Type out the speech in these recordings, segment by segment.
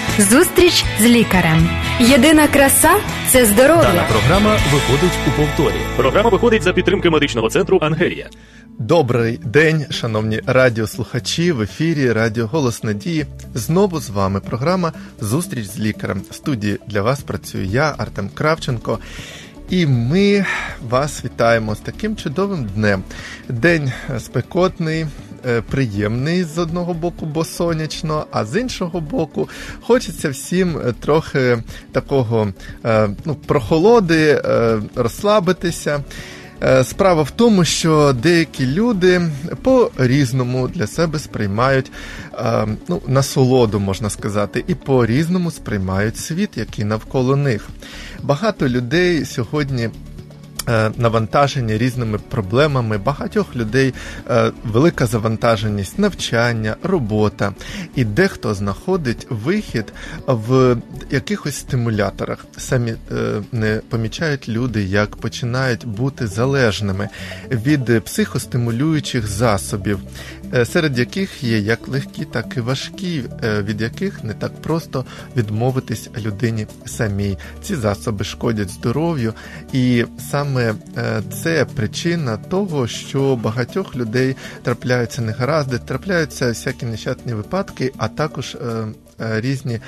Зустріч з лікарем. Єдина краса – це здоров'я. Дана програма виходить у повторі. Програма виходить за підтримки медичного центру «Ангелія». Добрий день, шановні радіослухачі, в ефірі Радіо Голос Надії. Знову з вами програма «Зустріч з лікарем». В студії для вас працюю я, Артем Кравченко. І ми вас вітаємо з таким чудовим днем. День спекотний, приємний з одного боку, бо сонячно, а з іншого боку хочеться всім трохи такого прохолоди, розслабитися. Справа в тому, що деякі люди по-різному для себе сприймають насолоду, можна сказати, і по-різному сприймають світ, який навколо них. Багато людей сьогодні навантажені різними проблемами, багатьох людей велика завантаженість, навчання, робота. І дехто знаходить вихід в якихось стимуляторах. Самі не помічають люди, як починають бути залежними від психостимулюючих засобів, серед яких є як легкі, так і важкі, від яких не так просто відмовитись людині самій. Ці засоби шкодять здоров'ю, і саме це причина того, що багатьох людей трапляються негаразди, трапляються всякі нещасні випадки, а також різні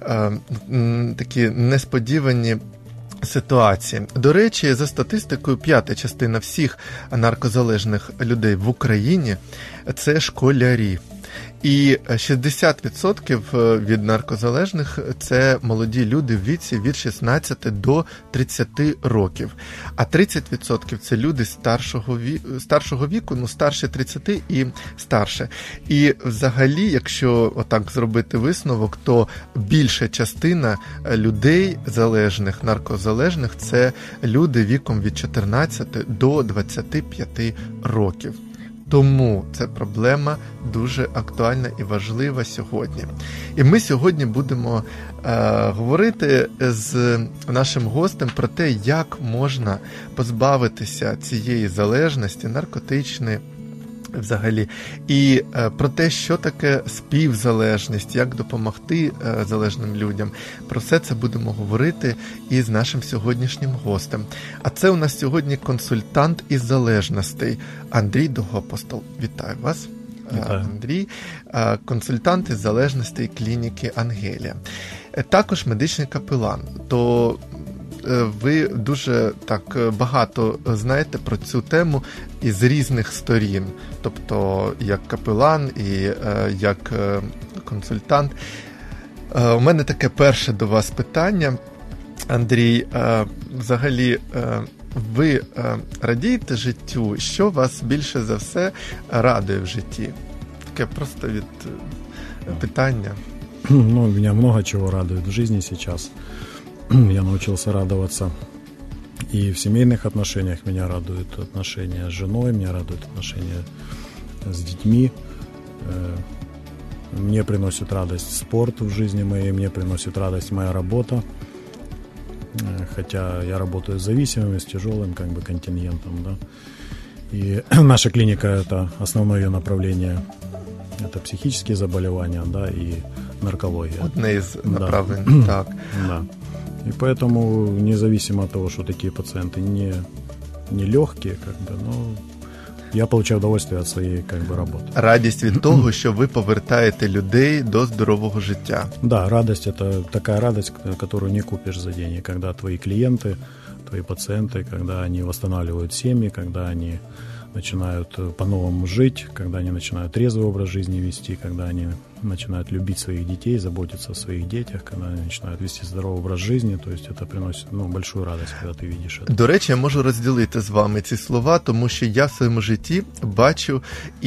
такі несподівані ситуації. До речі, за статистикою, 1/5 частина всіх наркозалежних людей в Україні – це школярі. І 60% від наркозалежних – це молоді люди в віці від 16 до 30 років. А 30% – це люди старшого віку, старше 30 і старше. І взагалі, якщо отак зробити висновок, то більша частина людей залежних, наркозалежних – це люди віком від 14 до 25 років. Тому ця проблема дуже актуальна і важлива сьогодні. І ми сьогодні будемо говорити з нашим гостем про те, як можна позбавитися цієї залежності, наркотичної взагалі, і про те, що таке співзалежність, як допомогти залежним людям. Про все це будемо говорити із нашим сьогоднішнім гостем. А це у нас сьогодні консультант із залежностей Андрій Довгоапостол. Вітаю вас. Вітаю. Андрій, консультант із залежностей клініки «Ангелія». Також медичний капелан. То ви дуже так багато знаєте про цю тему із різних сторін, тобто як капелан і як консультант. У мене таке перше до вас питання, Андрій. Взагалі, ви радієте життю? Що вас більше за все радує в житті? Таке просто від питання. Меня много чего радует в жизни сейчас. Я научился радоваться и в семейных отношениях. Меня радуют отношения с женой, меня радуют отношения с детьми. Мне приносит радость спорт в жизни моей, мне приносит радость моя работа. Хотя я работаю с зависимыми, с тяжелым контингентом. Да? И наша клиника – это основное ее направление. Это психические заболевания, да, и наркология. Одне из направлений, да. Так. Да. И поэтому, независимо от того, что такие пациенты не легкие, но я получаю удовольствие от своей работи. Радість від того, що ви повертаєте людей до здорового життя. Да, радость – это такая радость, которую не купишь за деньги, когда твои клиенты, твои пациенты, когда они восстанавливают семьи, когда они начинают по-новому жить, когда они начинают трезвый образ жизни вести, когда они начинают любить своих детей, заботиться о своих детях, когда они начинают вести здоровый образ жизни, то есть это приносит большую радость, когда ты видишь это. До речі, я можу розділити з вами ці слова, тому що я в своєму житті бачив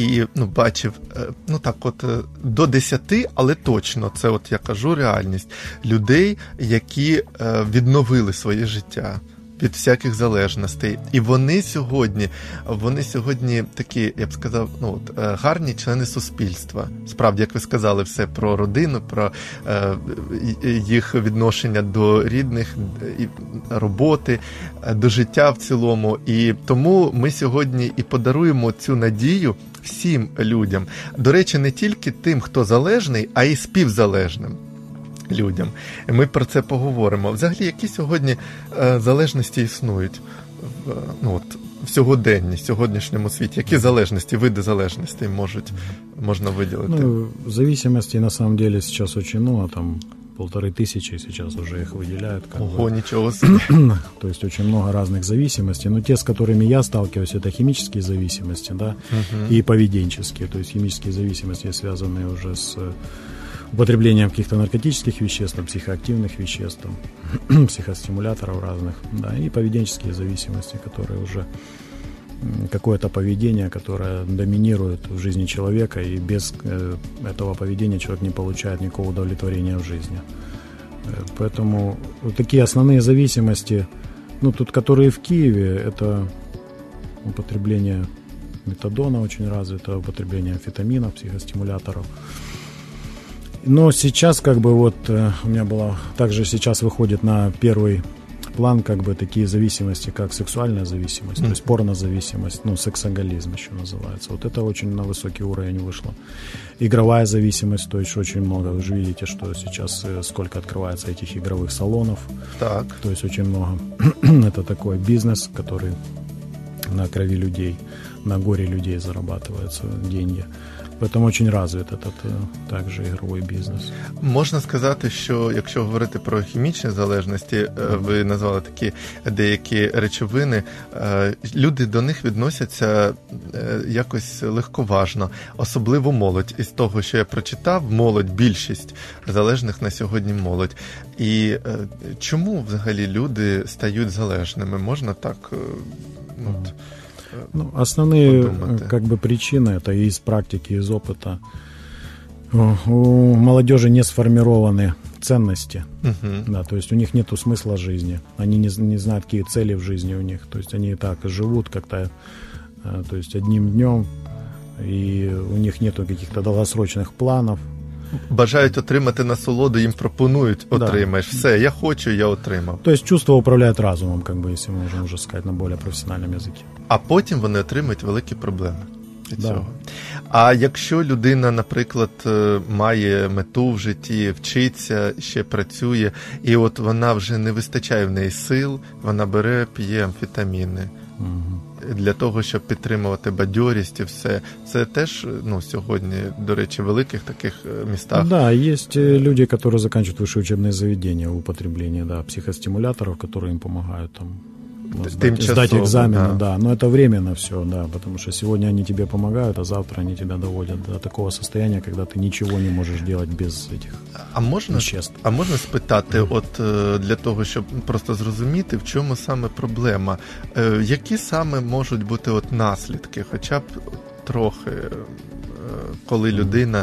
до 10, але точно, це я кажу реальність, людей, які відновили своє життя від всяких залежностей. І вони сьогодні такі, я б сказав, гарні члени суспільства. Справді, як ви сказали, все про родину, про їх відношення до рідних, роботи, до життя в цілому. І тому ми сьогодні і подаруємо цю надію всім людям. До речі, не тільки тим, хто залежний, а й співзалежним. людям. Ми про це поговоримо. Взагалі, які сьогодні залежності існують в сьогоднішньому світі? Які залежності, види залежностей можна виділити? Зависимостей на самом деле сейчас очень много, там 1500 сейчас уже их выделяют. Ого, ничего себе. То есть очень много разных зависимостей. Но те, с которыми я сталкиваюсь, это химические зависимости, да, и поведенческие. То есть химические зависимости, связанные уже с употреблением каких-то наркотических веществ, психоактивных веществ, психостимуляторов разных, да, и поведенческие зависимости, которые уже какое-то поведение, которое доминирует в жизни человека, и без этого поведения человек не получает никакого удовлетворения в жизни. Поэтому вот такие основные зависимости, тут которые в Киеве, это употребление метадона очень развито, употребление амфетаминов, психостимуляторов. Но сейчас у меня было, также сейчас выходит на первый план такие зависимости, как сексуальная зависимость, то есть порнозависимость, сексоголизм еще называется. Вот это очень на высокий уровень вышло. Игровая зависимость, то есть очень много. Вы же видите, что сейчас сколько открывается этих игровых салонов. Так. То есть очень много. Это такой бизнес, который на крови людей, на горе людей зарабатываются деньги. Поэтому очень развит этот також ігровий бізнес. Можна сказати, що якщо говорити про хімічні залежності, ви назвали такі деякі речовини, люди до них відносяться якось легковажно, особливо молодь. Із того, що я прочитав, більшість залежних на сьогодні молодь. І чому взагалі люди стають залежними? Можна так... Основные причины, это и из практики, из опыта. У молодежи не сформированы ценности, да, то есть у них нету смысла жизни, они не знают, какие цели в жизни у них, то есть они так живут как-то, то есть одним днем, и у них нету каких-то долгосрочных планов. Бажають отримати насолоду, їм пропонують, отримаєш. Все, я хочу, я отримав. То есть чувства управляют разумом, если мы можем уже сказать на более профессиональном языке. А потім вони отримають великі проблеми від цього. А якщо людина, наприклад, має мету в житті, вчиться, ще працює, і от вона вже не вистачає в неї сил, вона бере, п'є амфетаміни. Для того, щоб підтримувати бадьорість і все. Це теж, сьогодні, до речі, в великих таких містах. Да, есть люди, которые заканчивают высшие учебные заведения в употреблении, психостимуляторов, которые им помогают сдать экзамены, да. Но это временно все, да, потому что сегодня они тебе помогают, а завтра они тебя доводят до такого состояния, когда ты ничего не можешь делать без этих веществ. А можна спитати, для того, щоб просто зрозуміти, в чому саме проблема, які саме можуть бути наслідки, хоча б трохи, коли людина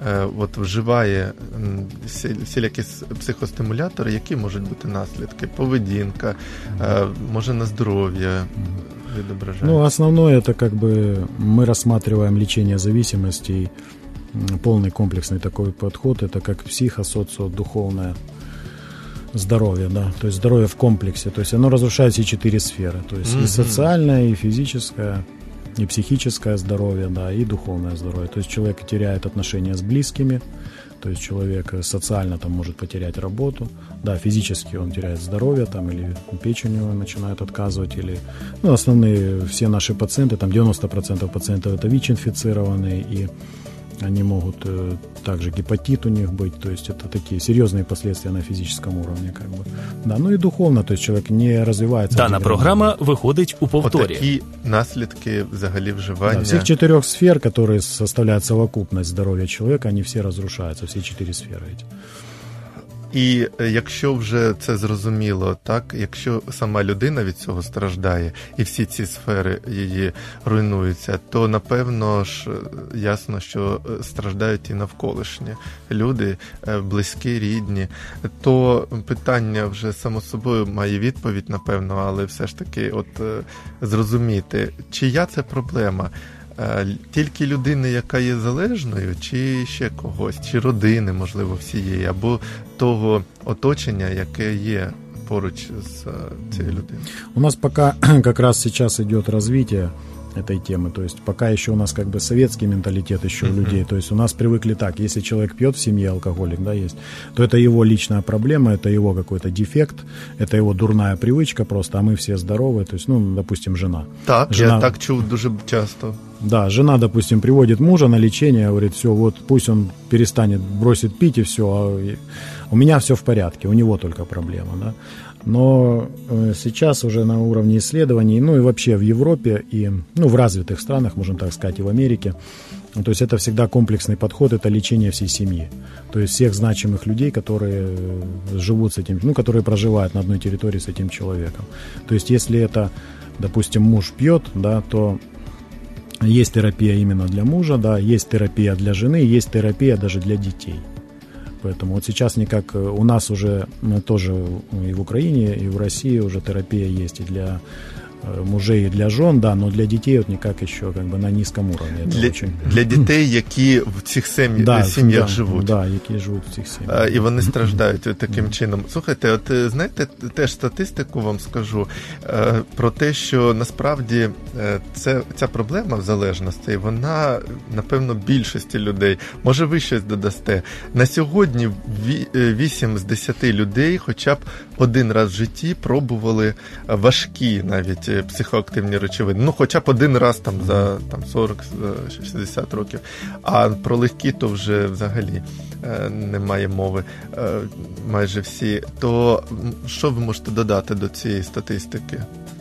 вживає всілякі психостимулятори, які можуть бути наслідки? Поведінка, може на здоров'я відображається? Основное, это мы рассматриваем лечение зависимостей, полный комплексный такой подход, это как психо-социо-духовное здоровье, да, то есть здоровье в комплексе, то есть оно разрушает все 4 сферы, то есть и социальное, и физическое, и психическое здоровье, да, и духовное здоровье. То есть человек теряет отношения с близкими, то есть человек социально может потерять работу, да, физически он теряет здоровье, или печень у него начинает отказывать, или, основные все наши пациенты, 90% пациентов это ВИЧ-инфицированные, и они могут также гепатит у них быть, то есть это такие серьезные последствия на физическом уровне, Да, и духовно, то есть человек не развивается. Дана програма виходить у повторі. Такі наслідки взагалі вживання. Да, всех 4 сфер, которые составляют совокупность здоровья человека, они все разрушаются, все 4 сферы эти. І якщо вже це зрозуміло, якщо сама людина від цього страждає, і всі ці сфери її руйнуються, то, напевно ж, ясно, що страждають і навколишні люди, близькі, рідні. То питання вже само собою має відповідь, напевно, але все ж таки зрозуміти, чия це проблема? Тільки людини, яка є залежною, чи ще когось, чи родини, можливо, всієї, або того оточення, яке є поруч з цією людиною. У нас пока как раз сейчас идет развитие этой темы. То есть пока еще у нас как бы советский менталитет еще у людей. То есть у нас привыкли так, если человек пьет в семье, алкоголик, да, есть, то это его личная проблема, это его какой-то дефект, это его дурная привычка просто, а мы все здоровые. То есть, ну, допустим, жена. Так, жена, я так чув дуже часто. Да, жена, допустим, приводит мужа на лечение, говорит, все, вот пусть он перестанет, бросит пить и все, а у меня все в порядке, у него только проблема, да. Но сейчас уже на уровне исследований, ну и вообще в Европе и, ну, в развитых странах, можем так сказать, и в Америке, то есть это всегда комплексный подход, это лечение всей семьи. То есть всех значимых людей, которые живут с этим, ну, которые проживают на одной территории с этим человеком. То есть если это, допустим, муж пьет, да, то есть терапия именно для мужа, да, есть терапия для жены, есть терапия даже для детей. Поэтому вот сейчас никак у нас уже тоже и в Украине, и в России уже терапия есть и для мужей, и для жен, да, но для детей вот никак еще как бы на низком уровне. Для дітей, які в цих сім'ях живуть. Да, які живуть в цих сім'ях. І вони страждають таким чином. Слухайте, от знаєте, теж статистику вам скажу про те, що насправді ця проблема в залежності, вона, напевно, більшості людей. Може, ви щось додасте. На сьогодні 8 з 10 людей хоча б один раз в житті пробували важкі навіть психоактивні речовини. Ну, хоча б один раз там за 40-60 років. А про легкі то вже взагалі немає мови майже всі. То що ви можете додати до цієї статистики?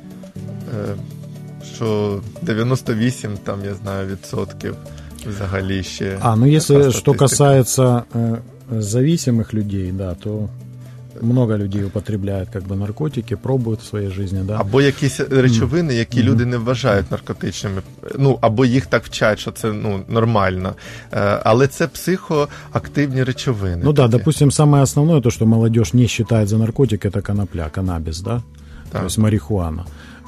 Що 98, там, я знаю, відсотків взагалі ще. Ну если что касается зависимых людей, да, то много людей употребляють как бы наркотики, пробують в своїй житті, да. Або якісь речовини, які люди не вважають наркотичними. Ну, або їх так вчать, що це, ну, нормально. Але це психоактивні речовини. Ну да, допустим, самое основное, то, что молодежь не считает за наркотик, это конопля, каннабис, да? То есть марихуана.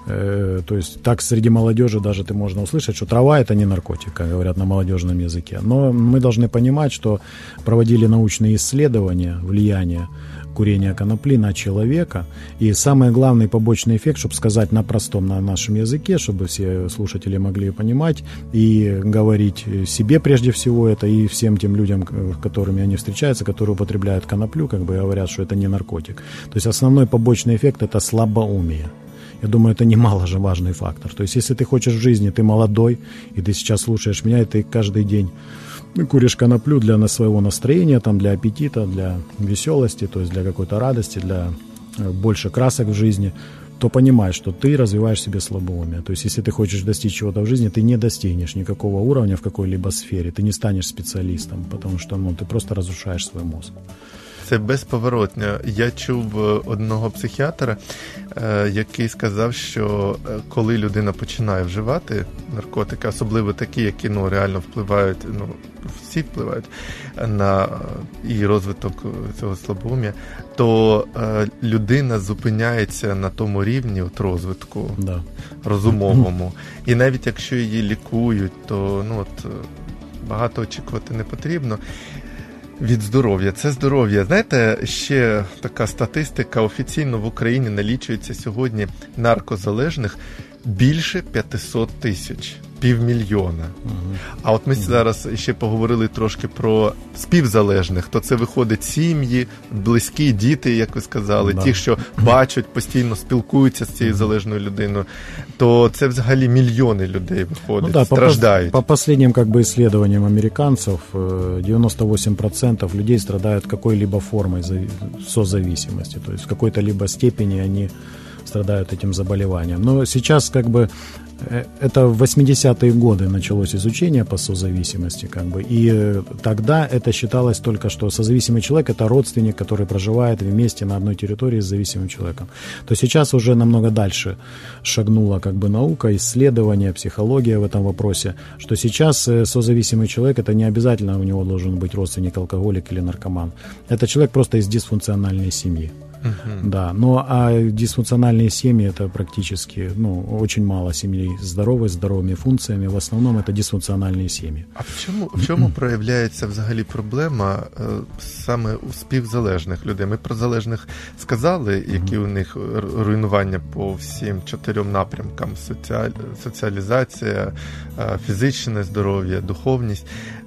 То есть так среди молодежи даже ты можно услышать, что трава это не наркотик, как говорят на молодежном языке. Но мы должны понимать, что проводили научные исследования влияния курения конопли на человека. И самый главный побочный эффект, чтобы сказать на простом, на нашем языке, чтобы все слушатели могли понимать и говорить себе прежде всего это, и всем тем людям, с которыми они встречаются, которые употребляют коноплю, как бы говорят, что это не наркотик. То есть основной побочный эффект – это слабоумие. Я думаю, это немаловажный фактор. То есть если ты хочешь в жизни, ты молодой, и ты сейчас слушаешь меня, и ты каждый день куришь коноплю для своего настроения, там, для аппетита, для веселости, то есть для какой-то радости, для больше красок в жизни, то понимаешь, что ты развиваешь себе слабоумие. То есть если ты хочешь достичь чего-то в жизни, ты не достигнешь никакого уровня в какой-либо сфере, ты не станешь специалистом, потому что ты просто разрушаешь свой мозг. Це безповоротно. Я чув одного психіатра, який сказав, що коли людина починає вживати наркотики, особливо такі, які реально впливають, всі впливають на і розвиток цього слабоумія, то людина зупиняється на тому рівні розвитку розумовому. І навіть якщо її лікують, то багато очікувати не потрібно. Від здоров'я. Це здоров'я. Знаєте, ще така статистика. Офіційно в Україні налічується сьогодні наркозалежних більше 500 тисяч. 500 000. А от ми зараз ще поговорили трошки про співзалежних. То це виходить сім'ї, близькі, діти, як ви сказали, ті, що бачать, постійно спілкуються з цією залежною людиною. То це взагалі мільйони людей виходить, страждають. По последним исследованиям американцев, 98% людей страдают какой-либо формой созависимости. То есть в какой-то либо степени они страдают этим заболеванием. Но сейчас это в 80-е годы началось изучение по созависимости, и тогда это считалось только, что созависимый человек – это родственник, который проживает вместе на одной территории с зависимым человеком. То сейчас уже намного дальше шагнула наука, исследования, психология в этом вопросе, что сейчас созависимый человек – это не обязательно у него должен быть родственник, алкоголик или наркоман. Это человек просто из дисфункциональной семьи. Да, а дисфункциональные семьи это практически, очень мало семей здоровых, с здоровыми функциями. В основном это дисфункциональные семьи. А в чому проявляється взагалі проблема саме у співзалежних людей? Ми про залежних сказали, які у них руйнування по всім 4 напрямкам: соціалізація, фізичне здоров'я, духовність.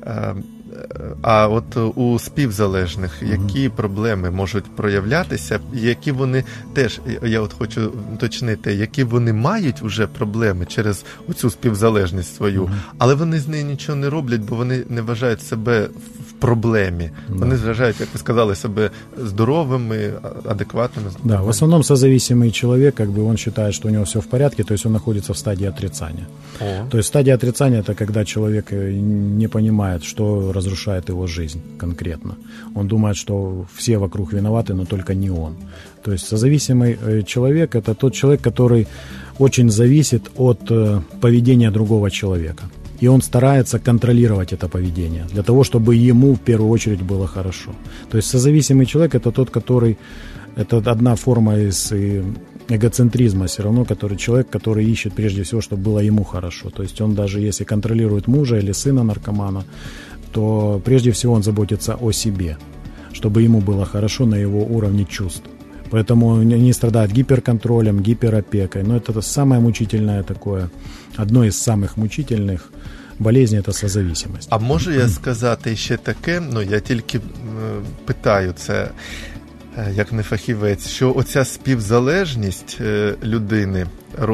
А от у співзалежних які проблеми можуть проявлятися, які вони теж, я от хочу уточнити, які вони мають вже проблеми через оцю співзалежність свою, але вони з нею нічого не роблять, бо вони не вважають себе в проблемі. Вони вважають, як ви сказали, себе здоровими, адекватними. Да, в основном созависимый человек, он считает, что у него все в порядке, то есть он находится в стадии отрицания. То есть стадия отрицания – это когда человек не понимает, что разрушает его жизнь конкретно. Он думает, что все вокруг виноваты, но только не он. То есть созависимый человек – это тот человек, который очень зависит от поведения другого человека. И он старается контролировать это поведение, для того, чтобы ему в первую очередь было хорошо. То есть созависимый человек – это тот, который… Это одна форма из эгоцентризма все равно, человек, который ищет прежде всего, чтобы было ему хорошо. То есть он даже если контролирует мужа или сына наркомана, то прежде всего он заботится о себе, чтобы ему было хорошо на его уровне чувств. Поэтому они страдают гиперконтролем, гиперопекой. Но это самое мучительное такое, одно из самых мучительных болезней – это созависимость. А можу я сказати ще таке, я тільки питаю це, як не фахівець, що оця співзалежність людини,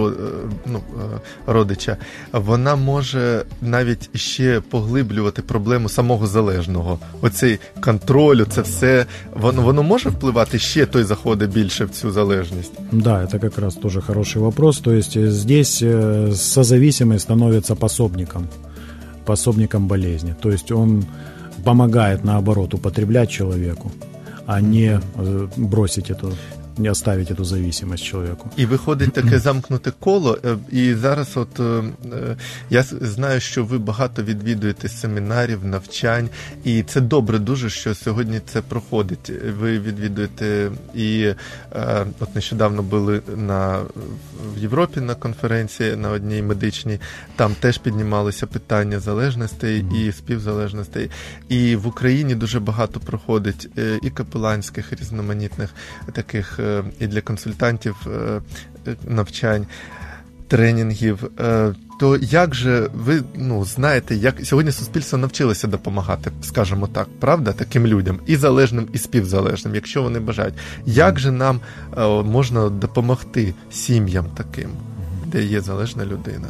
родича, вона може навіть ще поглиблювати проблему самого залежного. Оцей контроль, це все, воно може впливати ще, той заходить більше в цю залежність? Да, это как раз тоже хороший вопрос. То есть здесь созависимый становится пособником болезни. То есть он помогает, наоборот, употреблять человеку, а не не оставить эту зависимость человеку. І виходить таке замкнуте коло, і зараз я знаю, що ви багато відвідуєте семінарів, навчань, і це добре дуже, що сьогодні це проходить. Ви відвідуєте і нещодавно були в Європі на конференції, на одній медичній, там теж піднімалися питання залежностей і співзалежностей. І в Україні дуже багато проходить і капеланських, різноманітних таких і для консультантів навчань, тренінгів. То як же ви, знаєте, як сьогодні суспільство навчилося допомагати, скажімо так, правда, таким людям, і залежним, і співзалежним, якщо вони бажають. Як же нам можна допомогти сім'ям таким, де є залежна людина?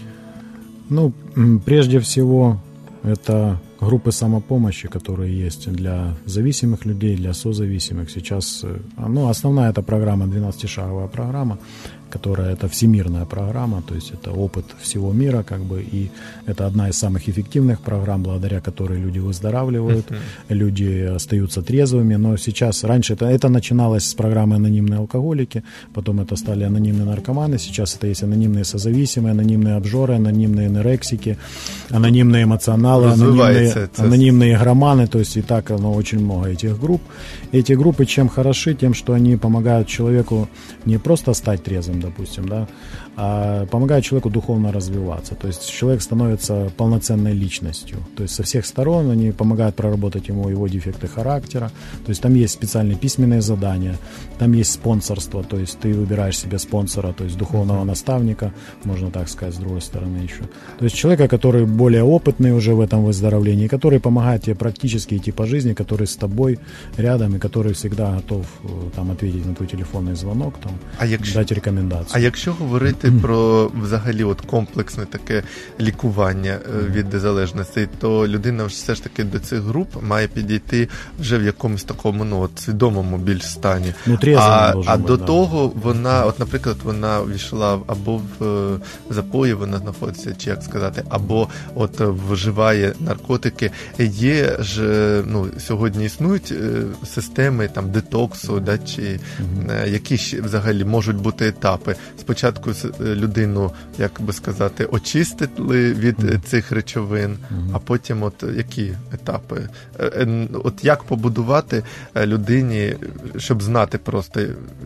Прежде всего, это группы самопомощи, которые есть для зависимых людей, для созависимых. Сейчас, основная эта программа, 12-шаговая программа, которая это всемирная программа, то есть это опыт всего мира, и это одна из самых эффективных программ, благодаря которой люди выздоравливают, люди остаются трезвыми. Но сейчас, раньше это начиналось с программы «Анонимные алкоголики», потом это стали анонимные наркоманы, сейчас это есть анонимные созависимые, анонимные обжоры, анонимные нерексики, анонимные эмоционалы, анонимные игроманы, то есть и так очень много этих групп. Эти группы чем хороши? Тем, что они помогают человеку не просто стать трезвым, допустим, да, а помогают человеку духовно развиваться. То есть человек становится полноценной личностью. То есть со всех сторон они помогают проработать ему его дефекты характера. То есть там есть специальные письменные задания, там есть спонсорство, то есть ты выбираешь себе спонсора, то есть духовного наставника, можно так сказать, с другой стороны еще. То есть человека, который более опытный уже в этом выздоровлении, который помогает тебе практически идти по жизни, который с тобой рядом и который всегда готов ответить на твой телефонный звонок, дать рекомендацию. А якщо говорити про взагалі комплексне таке лікування від залежностей, то людина все ж таки до цих груп має підійти вже в якомусь такому свідомому більш стані. А до того вона, наприклад, вона війшла або в запої, вона знаходиться, чи як сказати, або вживає наркотики. Є ж, сьогодні існують системи детоксу, чи які взагалі можуть бути етапи. етапи? Спочатку людину, як би сказати, очистили від цих речовин, а потім от які етапи? От як побудувати людині, щоб знати просто,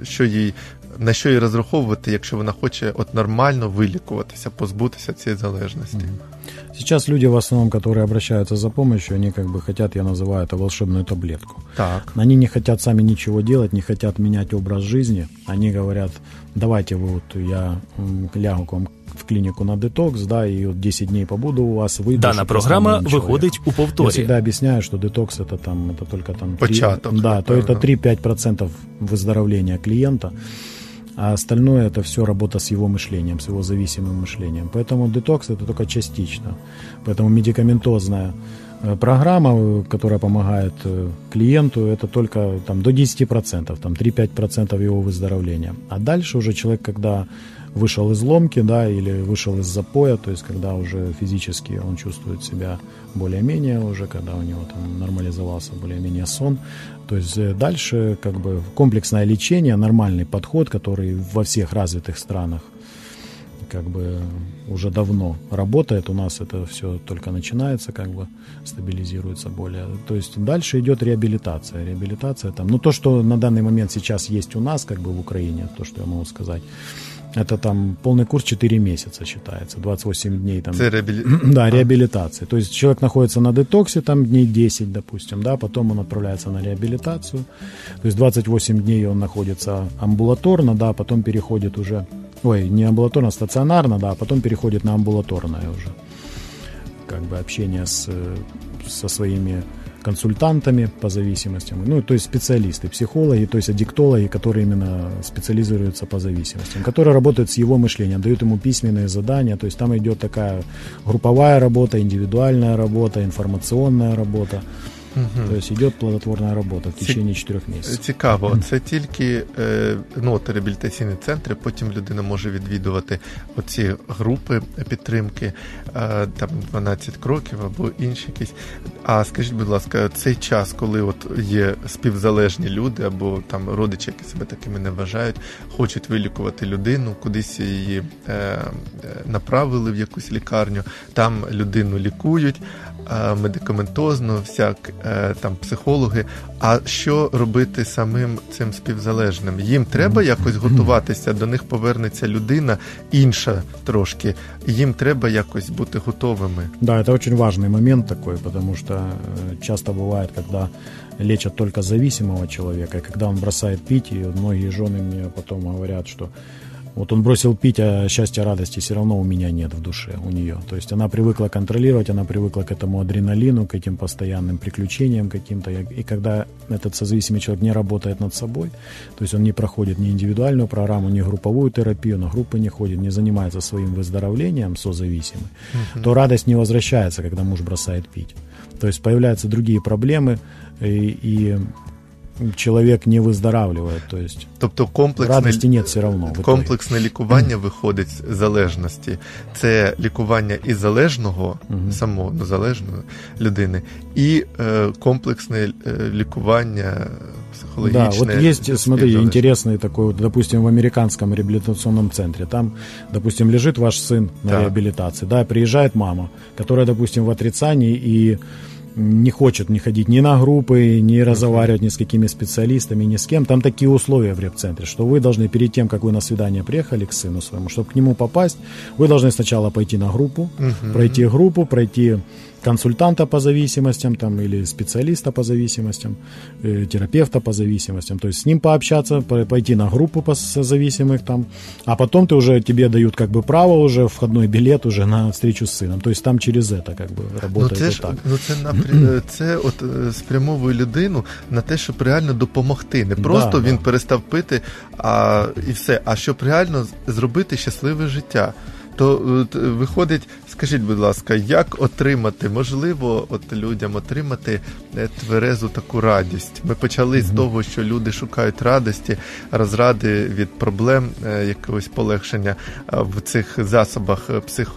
на що їй розраховувати, якщо вона хоче от нормально вилікуватися, позбутися цієї залежності? Сейчас люди в основном, которые обращаются за помощью, они как бы хотят, я называю это, волшебную таблетку. Так. Они не хотят сами ничего делать, не хотят менять образ жизни. Они говорят, давайте я лягу к вам в клинику на детокс, да, и вот 10 дней побуду у вас, выйду. Дана програма виходить у повторі. Я всегда объясняю, что детокс это только 3, початок. Да, то это 3-5% выздоровления клиента. А остальное это все работа с его мышлением, с его зависимым мышлением. Поэтому детокс это только частично. Поэтому медикаментозная программа, которая помогает клиенту, это только до 10%, 3-5% его выздоровления. А дальше уже человек, когда вышел из ломки, да, или вышел из запоя, то есть когда уже физически он чувствует себя более-менее уже, когда у него нормализовался более-менее сон, то есть дальше как бы комплексное лечение, нормальный подход, который во всех развитых странах как бы уже давно работает, у нас это все только начинается, как бы стабилизируется более. То есть дальше идет реабилитация. Реабилитация то, что на данный момент сейчас есть у нас, как бы в Украине, то, что я могу сказать, это полный курс 4 месяца считается, 28 дней Да, реабилитация. То есть человек находится на детоксе дней 10, допустим, да, потом он отправляется на реабилитацию. То есть 28 дней он находится амбулаторно, да, потом переходит уже, не амбулаторно, а стационарно, да, а потом переходит на амбулаторное уже. Как бы общение со своими консультантами по зависимостям, то есть специалисты, психологи, то есть аддиктологи, которые именно специализируются по зависимостям, которые работают с его мышлением, дают ему письменные задания, то есть там идет такая групповая работа, индивидуальная работа, информационная работа. Угу. Тобто йде плодотворна робота в течение 4 місяців. Цікаво. Це тільки реабілітаційні центри, потім людина може відвідувати оці групи підтримки, 12 кроків або інші якісь. А скажіть, будь ласка, цей час, коли от є співзалежні люди або родичі, які себе такими не вважають, хочуть вилікувати людину, кудись її направили в якусь лікарню, там людину лікують, медикаментозно, психологи. А що робити самим цим співзалежним? Їм треба якось готуватися, до них повернеться людина інша трошки, їм треба якось бути готовими. Да, это очень важный момент такой, потому что часто бывает, когда лечат только зависимого человека, и когда он бросает пить, и многие жены мне потом говорят, что вот он бросил пить, а счастья, радости все равно у меня нет в душе, у нее. То есть она привыкла контролировать, она привыкла к этому адреналину, к этим постоянным приключениям каким-то. И когда этот созависимый человек не работает над собой, то есть он не проходит ни индивидуальную программу, ни групповую терапию, на группы не ходит, не занимается своим выздоровлением созависимый, то радость не возвращается, когда муж бросает пить. То есть появляются другие проблемы, и человек не виздоравлює, тобто радості нет все равно. Комплексне лікування виходить з залежності. Це лікування і залежного, самого залежної людини, і комплексне лікування психологічне. Да, вот есть, смотри, интересный такой, допустим, в американском реабилитационном центре, там, допустим, лежит ваш сын на реабилитации, да, приезжает мама, которая, допустим, в отрицании и не хочет не ходить ни на группы, ни разговаривать ни с какими специалистами, ни с кем. Там такие условия в реп-центре, что вы должны перед тем, как вы на свидание приехали к сыну своему, чтобы к нему попасть, вы должны сначала пойти на группу, пройти консультанта по зависимостям или специалиста по зависимостям, терапевта по зависимостям, то есть с ним пообщаться, пойти на группу созависимых а потом тебе дают как бы право уже, входной билет уже на встречу с сыном, то есть там через это как бы работает так. Це от спрямовує людину на те, щоб реально допомогти, не просто він перестав пити, і все, а щоб реально зробити щасливе життя. То виходить, скажіть, будь ласка, як отримати, можливо, людям отримати тверезу таку радість? Ми почали з того, що люди шукають радості, розради від проблем, якогось полегшення в цих засобах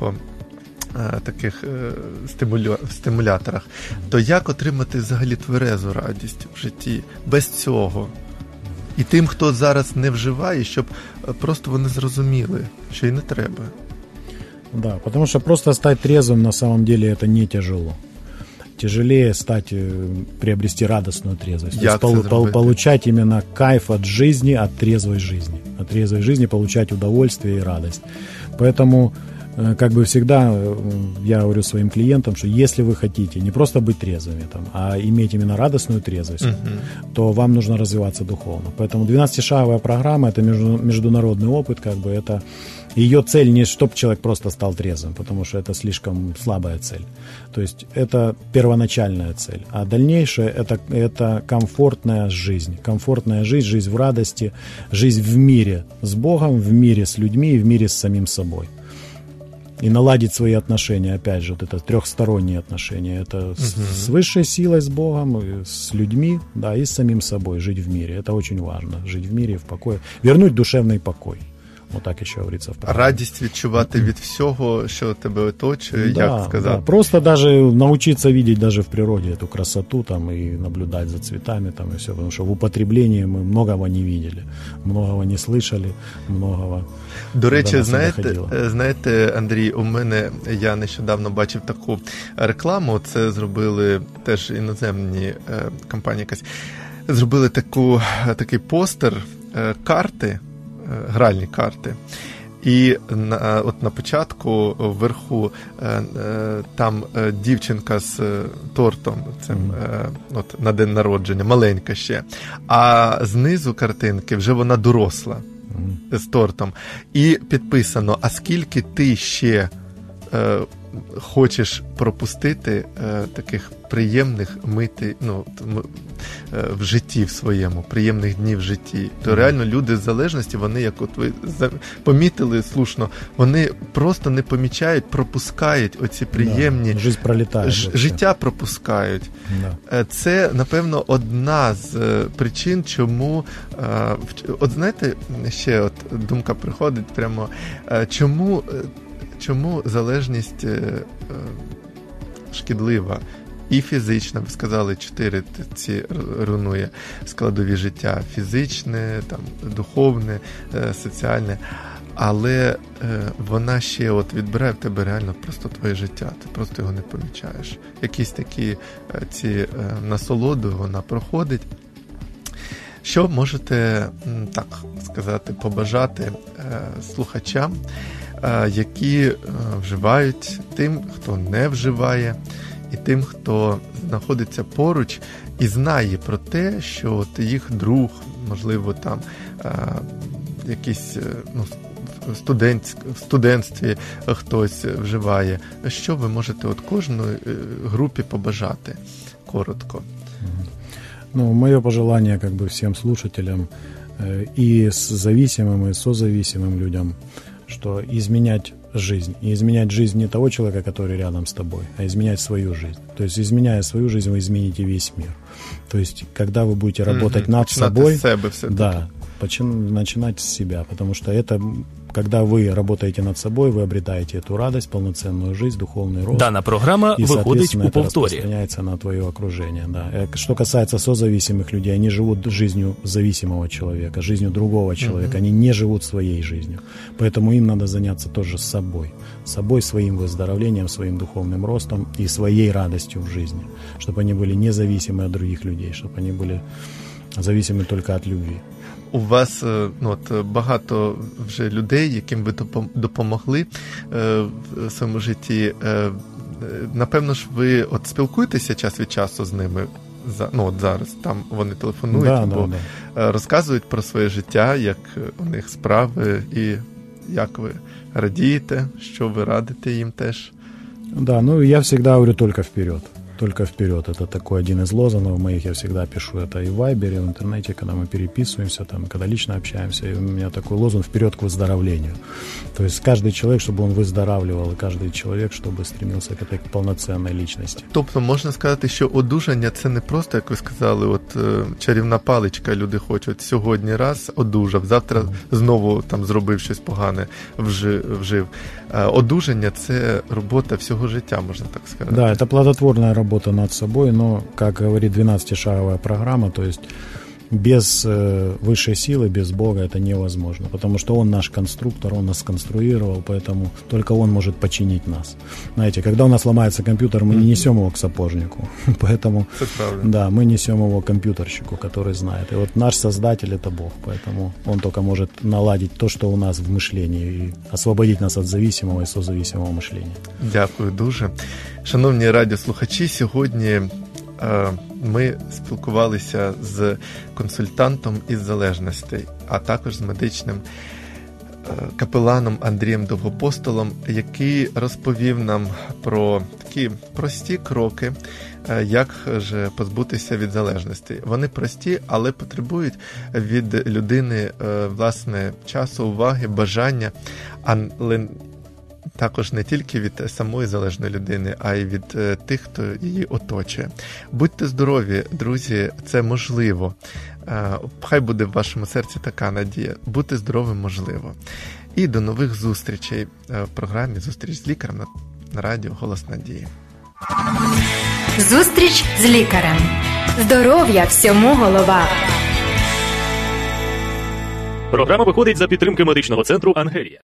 таких стимуляторах. То як отримати взагалі тверезу радість в житті без цього? І тим, хто зараз не вживає, щоб просто вони зрозуміли, що й не треба. Да, потому что просто стать трезвым на самом деле это не тяжело. Тяжелее приобрести радостную трезвость. То есть получать именно кайф от жизни, от трезвой жизни. От трезвой жизни получать удовольствие и радость. Поэтому, как бы всегда, я говорю своим клиентам, что если вы хотите не просто быть трезвыми, а иметь именно радостную трезвость, то вам нужно развиваться духовно. Поэтому 12-шаговая программа – это международный опыт, как бы это... Ее цель не чтобы человек просто стал трезвым, потому что это слишком слабая цель. То есть это первоначальная цель. А дальнейшее это комфортная жизнь. Комфортная жизнь в радости, жизнь в мире с Богом, в мире с людьми и в мире с самим собой. И наладить свои отношения, опять же, вот это трехсторонние отношения. Это с высшей силой, с Богом, с людьми, да, и с самим собой, жить в мире. Это очень важно, жить в мире, в покое. Вернуть душевный покой. Отак ще говориться в програмі. Радість відчувати від всього, що тебе оточує, да, як сказати. Да. Просто даже научиться видеть даже в природе эту красоту там, и наблюдать за цветами там, и все, потому что в употреблении мы многого не видели, многого не слышали, многого... До речі, знаєте, Андрій, я нещодавно бачив таку рекламу, це зробили теж іноземні компанії якась, зробили такий постер, карти, гральні карти. І на початку вверху там дівчинка з тортом на день народження, маленька ще. А знизу картинки вже вона доросла з тортом. І підписано, а скільки ти ще хочеш пропустити таких приємних в житті в своєму, приємних днів в житті. То реально люди з залежності, вони, як от ви помітили слушно, вони просто не помічають, пропускають оці приємні... Жизнь пролітає. Життя пропускають. Да. Це, напевно, одна з причин, чому... От знаєте, ще от думка приходить прямо, чому залежність шкідлива? І фізична, ви сказали, 4 ці руйнує складові життя. Фізичне, там, духовне, соціальне. Але вона ще от відбирає в тебе реально просто твоє життя. Ти просто його не помічаєш. Якісь такі ці насолоди вона проходить. Що можете, так сказати, побажати слухачам, які вживають, тим, хто не вживає, і тим, хто знаходиться поруч і знає про те, що от їх друг, можливо, там якийсь в студентстві хтось вживає. Що ви можете от кожної групі побажати коротко? Мое пожелание как бы всем слушателям и с зависимым, и созависимым людям, что изменять жизнь. И изменять жизнь не того человека, который рядом с тобой, а изменять свою жизнь. То есть, изменяя свою жизнь, вы измените весь мир. То есть, когда вы будете работать над собой, да, начинать с себя, потому что это, когда вы работаете над собой, вы обретаете эту радость, полноценную жизнь, духовный рост. Дана програма виходить у повторі. Это распространяется на твое окружение. Да. Что касается созависимых людей, они живут жизнью зависимого человека, жизнью другого человека, они не живут своей жизнью. Поэтому им надо заняться тоже собой, своим выздоровлением, своим духовным ростом и своей радостью в жизни, чтобы они были независимы от других людей, чтобы они были зависимы только от любви. У вас багато вже людей, яким ви допомогли в своєму житті. Напевно ж, ви спілкуєтеся час від часу з ними? Зараз там вони телефонують, розказують про своє життя, як у них справи, і як ви радієте, що ви радите їм теж? Да, я всегда говорю только вперед. Только вперед. Это такой один из лозунгов моих. Я всегда пишу это и в Вайбере, и в интернете, когда мы переписываемся, там, когда лично общаемся. И у меня такой лозунг «Вперед к выздоровлению». То есть каждый человек, чтобы он выздоравливал, и каждый человек, чтобы стремился к этой полноценной личности. Тобто можна сказати, що одужання – це не просто, як ви сказали, чарівна паличка, люди хочуть сьогодні раз одужав, завтра знову там зробив щось погане, вжив. Одужання – це робота всього життя, можна так сказати. Да, это плодотворная работа над собой, но, как говорит 12-шаговая программа, то есть без высшей силы, без Бога это невозможно, потому что Он наш конструктор, Он нас сконструировал, поэтому только Он может починить нас. Знаете, когда у нас ломается компьютер, мы не несем его к сапожнику, поэтому да, мы несем его компьютерщику, который знает. И вот наш Создатель – это Бог, поэтому Он только может наладить то, что у нас в мышлении, и освободить нас от зависимого и созависимого мышления. Дякую дуже. Шановні радіослухачі, сьогодні ми спілкувалися з консультантом із залежностей, а також з медичним капеланом Андрієм Довгопостолом, який розповів нам про такі прості кроки, як же позбутися від залежності. Вони прості, але потребують від людини, власне, часу, уваги, бажання, але також не тільки від самої залежної людини, а й від тих, хто її оточує. Будьте здорові, друзі, це можливо. Хай буде в вашому серці така надія. Бути здоровим можливо. І до нових зустрічей в програмі «Зустріч з лікарем» на радіо «Голос Надії». Зустріч з лікарем. Здоров'я всьому голова. Програма виходить за підтримки медичного центру «Ангелія».